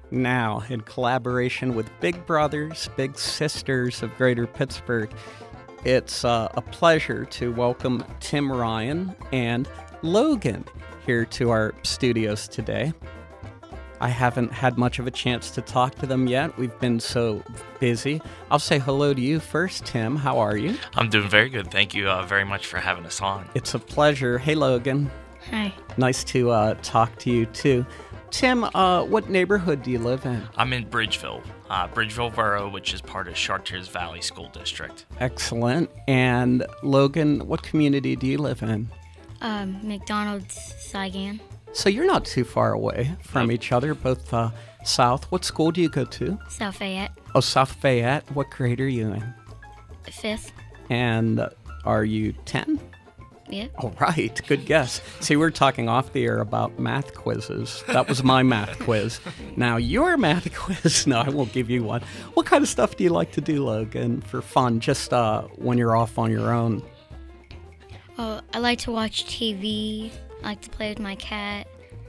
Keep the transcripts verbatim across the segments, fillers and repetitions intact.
Now, in collaboration with Big Brothers, Big Sisters of Greater Pittsburgh, it's uh, a pleasure to welcome Tim Ryan and Logan here to our studios today. I haven't had much of a chance to talk to them yet. We've been so busy. I'll say hello to you first, Tim. How are you? I'm doing very good. Thank you uh, very much for having us on. It's a pleasure. Hey, Logan. Hi. Nice to uh, talk to you, too. Tim, uh, what neighborhood do you live in? I'm in Bridgeville, uh, Bridgeville Borough, which is part of Chartiers Valley School District. Excellent. And Logan, what community do you live in? Um, McDonald's, Saigon. So you're not too far away from Nope. each other, both uh, south. What school do you go to? South Fayette. Oh, South Fayette. What grade are you in? Fifth. And uh, are you ten? Yeah. All right, good guess. See, we were talking off the air about math quizzes. That was my math quiz. Now, your math quiz, no, I won't give you one. What kind of stuff do you like to do, Logan, for fun, just uh, when you're off on your own? Well, I like to watch T V. I like to play with my cat.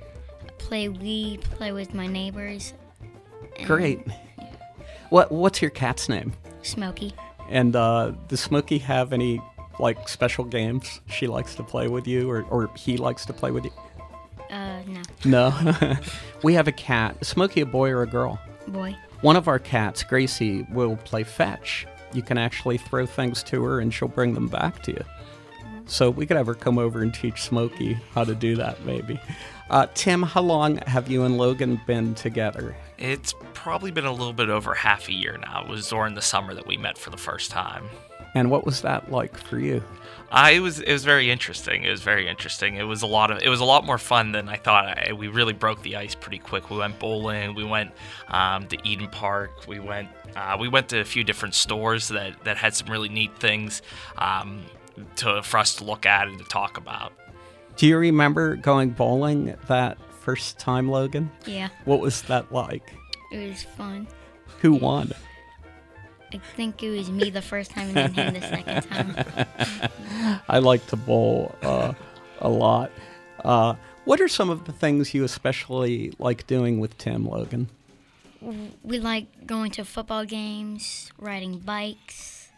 Play Wii. Play with my neighbors. and Great. What What's your cat's name? Smokey. And uh, does Smokey have any, like, special games she likes to play with you, or, or he likes to play with you? Uh, no. No. We have a cat. Is Smokey a boy or a girl? Boy. One of our cats, Gracie, will play fetch. You can actually throw things to her and she'll bring them back to you. So we could have her come over and teach Smokey how to do that, maybe. Uh, Tim, how long have you and Logan been together? It's probably been a little bit over half a year now. It was during the summer that we met for the first time. And what was that like for you? Uh, it was it was very interesting. It was very interesting. It was a lot of it was a lot more fun than I thought. I, we really broke the ice pretty quick. We went bowling. We went um, to Eden Park. We went uh, we went to a few different stores that, that had some really neat things um, to for us to look at and to talk about. Do you remember going bowling that first time, Logan? Yeah. What was that like? It was fun. Who won? I think it was me the first time and then him the second time. I like to bowl uh, a lot. Uh, what are some of the things you especially like doing with Tim, Logan? We like going to football games, riding bikes,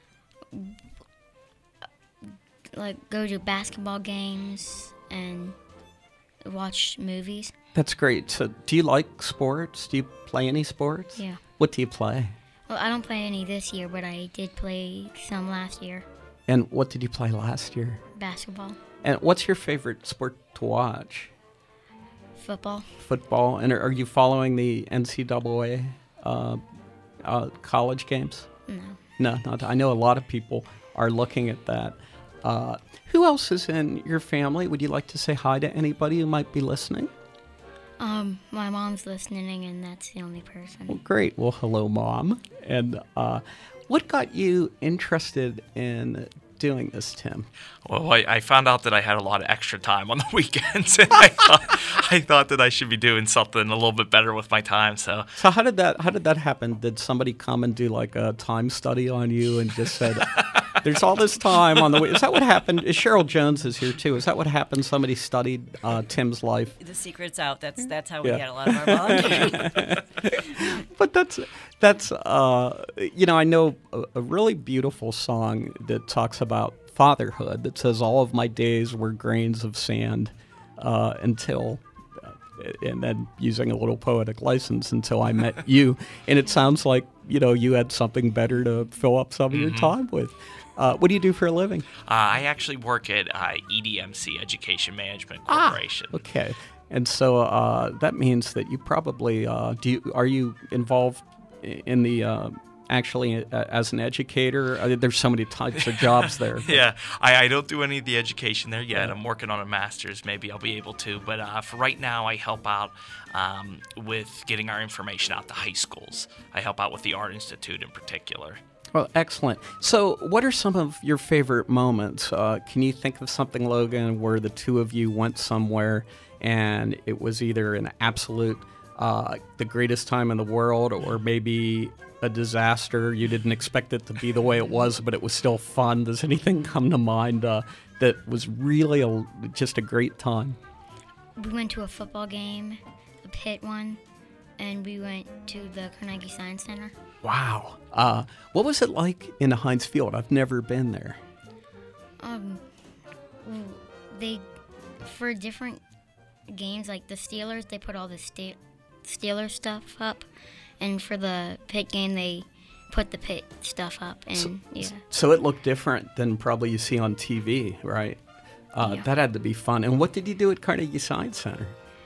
like go to basketball games, and watch movies. That's great. So do you like sports? Do you play any sports? Yeah. What do you play? Well, I don't play any this year, but I did play some last year. And what did you play last year? Basketball, And what's your favorite sport to watch? football. Football. And are are you following the N C double A uh, uh, college games? No. No, not. I know a lot of people are looking at that. Uh, who else is in your family? Would you like to say hi to anybody who might be listening? Um, my mom's listening, and that's the only person. Well, great. Well, hello, Mom. And uh, what got you interested in doing this, Tim? Well, I, I found out that I had a lot of extra time on the weekends, and I thought, I thought that I should be doing something a little bit better with my time. So So how did that how did that happen? Did somebody come and do like a time study on you and just said, "There's all this time on the way"? Is that what happened? Cheryl Jones is here too. Is that what happened? Somebody studied uh, Tim's life. The secret's out. That's that's how we Yeah. get a lot of our volunteers. But that's that's uh, you know, I know a, a really beautiful song that talks about fatherhood that says all of my days were grains of sand uh, until uh, and then using a little poetic license until I met you. And it sounds like, you know, you had something better to fill up some of your time with. Uh, what do you do for a living? uh, I actually work at uh, E D M C, Education Management Corporation. Okay. And so uh, that means that you probably uh, do. You, are you involved i- in the uh, actually uh, as an educator? Uh, there's so many types of jobs there. Yeah, I, I don't do any of the education there yet. I'm working on a master's. Maybe I'll be able to. But uh, for right now, I help out um, with getting our information out to high schools. I help out with the Art Institute in particular. Well, excellent. So, what are some of your favorite moments? Uh, can you think of something, Logan, where the two of you went somewhere and it was either an absolute, uh, the greatest time in the world, or maybe a disaster? You didn't expect it to be the way it was, but it was still fun. Does anything come to mind uh, that was really a, just a great time? We went to a football game, a pit one, and we went to the Carnegie Science Center. Wow. Uh, what was it like in Heinz Field? I've never been there. Um, well, they for different games like the Steelers, they put all the Ste- Steelers stuff up, and for the Pitt game, they put the Pitt stuff up. And So, yeah, so it looked different than probably you see on T V, right? Uh, Yeah. That had to be fun. And what did you do at Carnegie Science Center?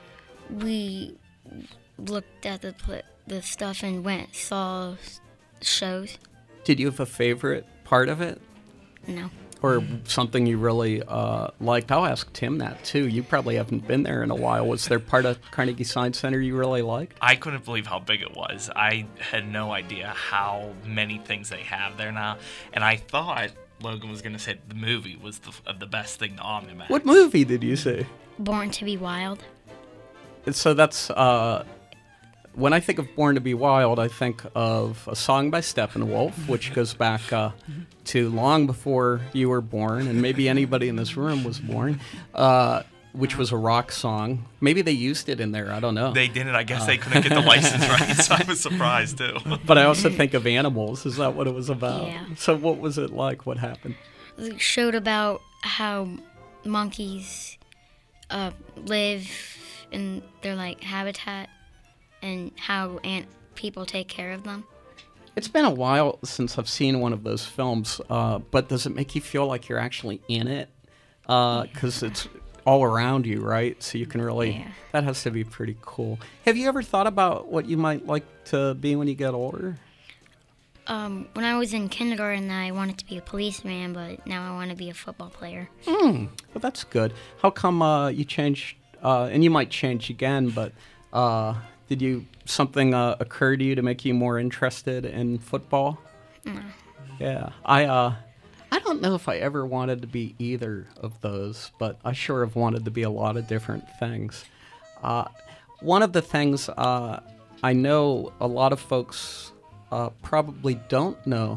we looked at the pl- the stuff and went saw s- shows. Did you have a favorite part of it? No, Or something you really uh, liked? I'll ask Tim that too. You probably haven't been there in a while. Was there part of Carnegie Science Center you really liked? I couldn't believe how big it was. I had no idea how many things they have there now, and I thought Logan was going to say the movie was the, uh, the best thing to Omnimax. What movie did you see? Born to Be Wild. So that's uh, when I think of Born to Be Wild, I think of a song by Steppenwolf, which goes back uh, to long before you were born, and maybe anybody in this room was born, uh, which was a rock song. Maybe they used it in there. I don't know. They didn't. I guess they couldn't get the license right, so I was surprised too. But I also think of Animals. Is that what it was about? Yeah. So what was it like? What happened? It showed about how monkeys uh, live in their like habitat and how ant people take care of them. It's been a while since I've seen one of those films, uh, but does it make you feel like you're actually in it? Because it's all around you, right? So you can really, Yeah. that has to be pretty cool. Have you ever thought about what you might like to be when you get older? Um, when I was in kindergarten, I wanted to be a policeman, but now I want to be a football player. Hmm, well, that's good. How come uh, you changed, uh, and you might change again, but uh, did you, something uh, occur to you to make you more interested in football? No. Yeah, I uh, I don't know if I ever wanted to be either of those, but I sure have wanted to be a lot of different things. Uh, one of the things uh, I know a lot of folks uh, probably don't know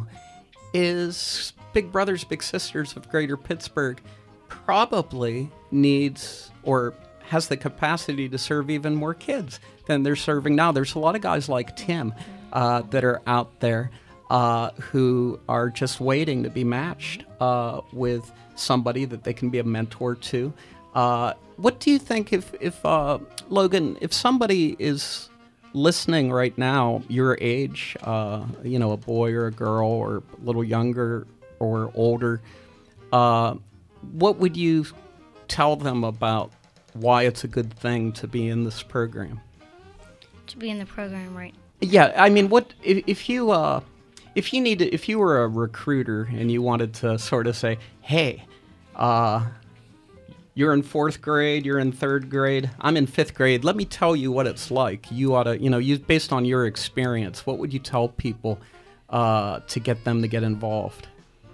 is Big Brothers Big Sisters of Greater Pittsburgh probably needs or has the capacity to serve even more kids than they're serving now. There's a lot of guys like Tim uh, that are out there uh, who are just waiting to be matched uh, with somebody that they can be a mentor to. Uh, what do you think if, if uh, Logan, if somebody is listening right now, your age, uh, you know, a boy or a girl or a little younger or older, uh, what would you tell them about why it's a good thing to be in this program? To be in the program, right? Yeah, I mean, what if, if you uh, if you need to, if you were a recruiter and you wanted to sort of say, hey, uh, you're in fourth grade, you're in third grade, I'm in fifth grade. Let me tell you what it's like. You ought to, you know, you based on your experience, what would you tell people uh, to get them to get involved?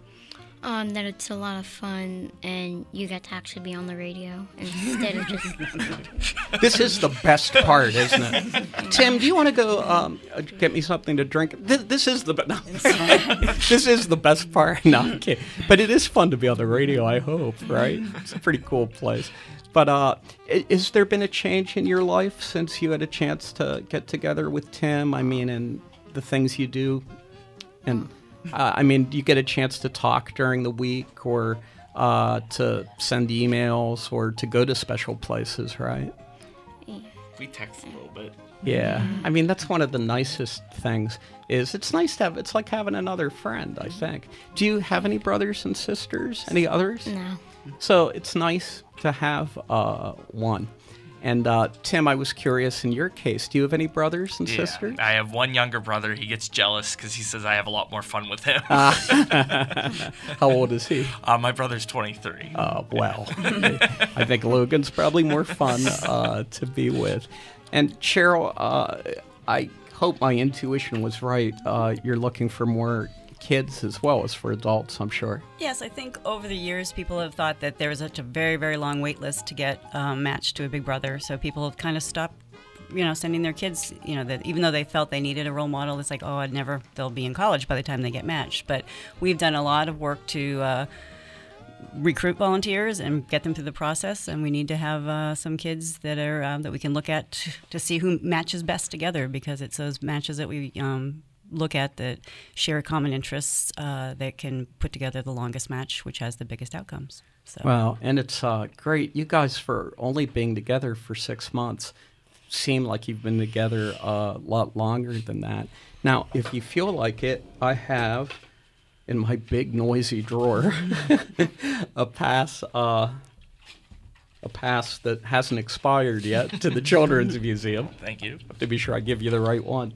Um, that it's a lot of fun and you get to actually be on the radio instead of just. This is the best part, isn't it? Tim, do you want to go um, uh, get me something to drink? This, this is the be- no. This is the best part. No, I'm kidding. But it is fun to be on the radio, I hope, right? It's a pretty cool place. But uh, i- has there been a change in your life since you had a chance to get together with Tim? I mean, and the things you do, and uh, I mean, do you get a chance to talk during the week, or uh, to send emails, or to go to special places, right? We text a little bit. Yeah, I mean, that's one of the nicest things. Is it's nice to have. It's like having another friend, I think. Do you have any brothers and sisters? Any others? No. So it's nice to have uh, one. And uh, Tim, I was curious, in your case, do you have any brothers and Yeah, sisters? I have one younger brother. He gets jealous because he says I have a lot more fun with him. How old is he? uh, my brother's twenty-three. Uh, well, I think Logan's probably more fun uh, to be with. And Cheryl, uh, I hope my intuition was right. Uh, you're looking for more kids as well as for adults, I'm sure. Yes, I think over the years people have thought that there was such a very, very long wait list to get um, matched to a Big Brother. So people have kind of stopped, you know, sending their kids, you know, that even though they felt they needed a role model, it's like, oh, I'd never, they'll be in college by the time they get matched. But we've done a lot of work to uh, recruit volunteers and get them through the process, and we need to have uh, some kids that are uh, that we can look at to, to see who matches best together, because it's those matches that we um, look at that share common interests uh, that can put together the longest match, which has the biggest outcomes. So. Well, and it's uh, great. You guys, for only being together for six months, seem like you've been together a lot longer than that. Now, if you feel like it, I have in my big noisy drawer a pass, uh, a pass that hasn't expired yet to the Children's Museum. Thank you. To be sure I give you the right one.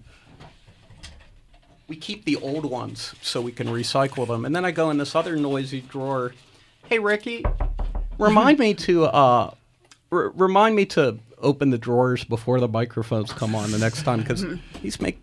We keep the old ones so we can recycle them, and then I go in this other noisy drawer. Hey, Ricky, remind me to uh, r- remind me to open the drawers before the microphones come on the next time, because these make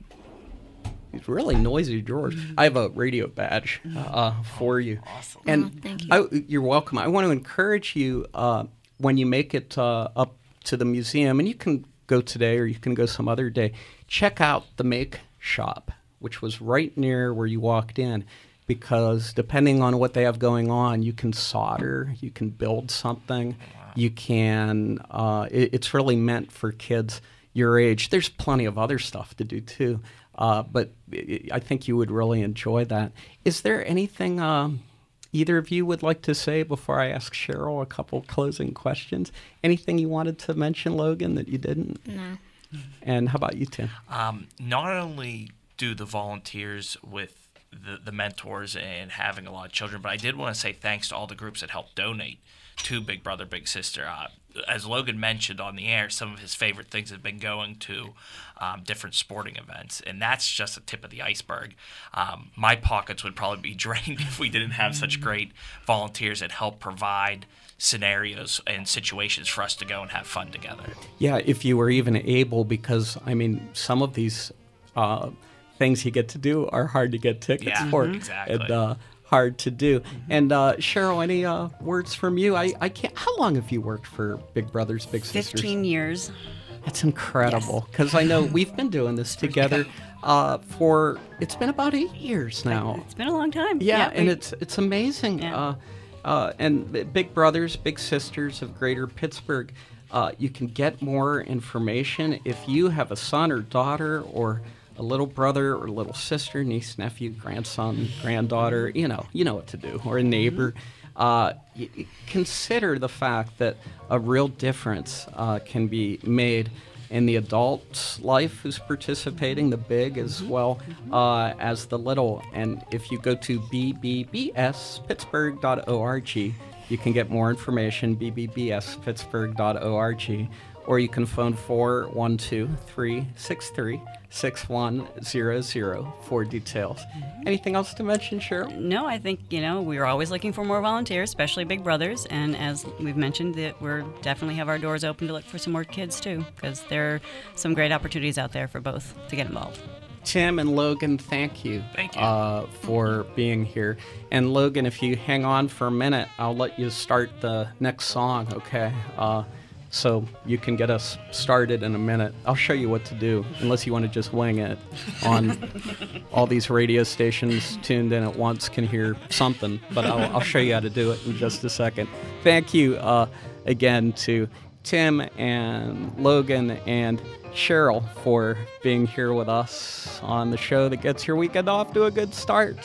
these really noisy drawers. I have a radio badge uh, for you. Awesome. And Oh, thank you. I, you're welcome. I want to encourage you uh, when you make it uh, up to the museum, and you can go today or you can go some other day, check out the Make Shop, which was right near where you walked in, because depending on what they have going on, you can solder, you can build something, you can, uh, it, it's really meant for kids your age. There's plenty of other stuff to do too, uh, but it, I think you would really enjoy that. Is there anything um, either of you would like to say before I ask Cheryl a couple closing questions? Anything you wanted to mention, Logan, that you didn't? No. And how about you, Tim? Um, not only do the volunteers with the, the mentors and having a lot of children, but I did want to say thanks to all the groups that helped donate to Big Brother Big Sister. Uh, as Logan mentioned on the air, some of his favorite things have been going to um, different sporting events, and that's just a tip of the iceberg. Um, my pockets would probably be drained if we didn't have such great volunteers that help provide scenarios and situations for us to go and have fun together. Yeah, if you were even able, because, I mean, some of these uh, things you get to do are hard to get tickets Yeah, for. mhm. Exactly. And uh, hard to do. And uh, Cheryl, any uh, words from you? I, I can't. How long have you worked for Big Brothers Big Sisters? fifteen years. That's incredible, because I know we've been doing this together uh, for, it's been about eight years now. It's been a long time. Yeah, and we- it's it's amazing. Yeah. Uh, uh, and B- Big Brothers, Big Sisters of Greater Pittsburgh, uh, you can get more information if you have a son or daughter or a little brother or little sister, niece, nephew, grandson, granddaughter, you know, you know what to do, or a neighbor. Uh, y- y- consider the fact that a real difference uh, can be made in the adult's life who's participating, the big as well uh, as the little. And if you go to b b b s pittsburgh dot org, you can get more information, b b b s pittsburgh dot org, or you can phone four one two, three six three, six one zero zero for details. Anything else to mention, Cheryl? No, I think, you know, we're always looking for more volunteers, especially Big Brothers. And as we've mentioned, that we're definitely have our doors open to look for some more kids, too, because there are some great opportunities out there for both to get involved. Tim and Logan, thank you, Thank you. Uh, for being here. And Logan, if you hang on for a minute, I'll let you start the next song, okay? Uh, so you can get us started in a minute. I'll show you what to do, unless you want to just wing it on all these radio stations tuned in at once can hear something, but I'll, I'll show you how to do it in just a second. Thank you uh, again to Tim and Logan and Cheryl for being here with us on the show that gets your weekend off to a good start,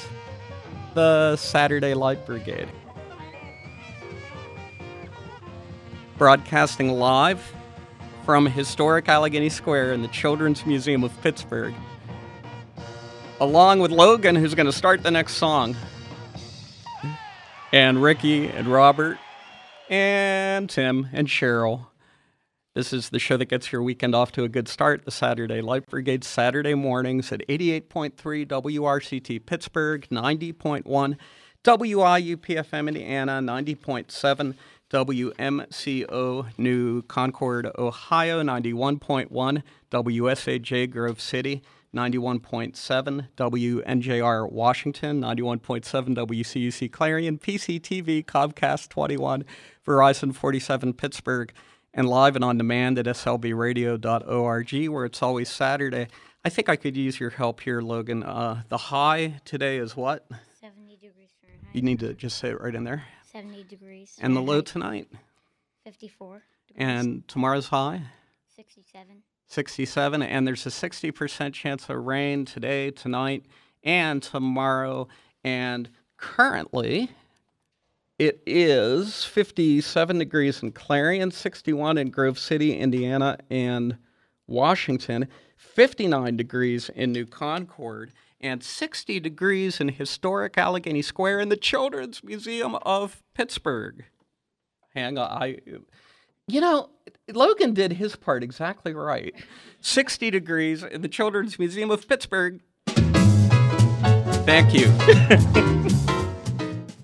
the Saturday Light Brigade. Broadcasting live from historic Allegheny Square in the Children's Museum of Pittsburgh, along with Logan, who's going to start the next song, and Ricky and Robert and Tim and Cheryl. This is the show that gets your weekend off to a good start, the Saturday Light Brigade, Saturday mornings at eighty-eight point three W R C T Pittsburgh, ninety point one W I U P F M Indiana, ninety point seven W M C O New Concord, Ohio, ninety-one point one W S A J Grove City, ninety-one point seven W N J R Washington, ninety-one point seven W C U C Clarion, P C T V, Comcast twenty-one, Verizon forty-seven Pittsburgh, and live and on demand at S L B radio dot org, where it's always Saturday. I think I could use your help here, Logan. Uh, the high today is what? seventy degrees Fahrenheit. You need to just say it right in there. seventy degrees. And the low Fahrenheit. tonight? fifty-four degrees. And tomorrow's high? sixty-seven. sixty-seven. And there's a sixty percent chance of rain today, tonight, and tomorrow. And currently, it is fifty-seven degrees in Clarion, sixty-one in Grove City, Indiana, and Washington, fifty-nine degrees in New Concord, and sixty degrees in historic Allegheny Square in the Children's Museum of Pittsburgh. Hang on, I, you know, Logan did his part exactly right. sixty degrees in the Children's Museum of Pittsburgh. Thank you.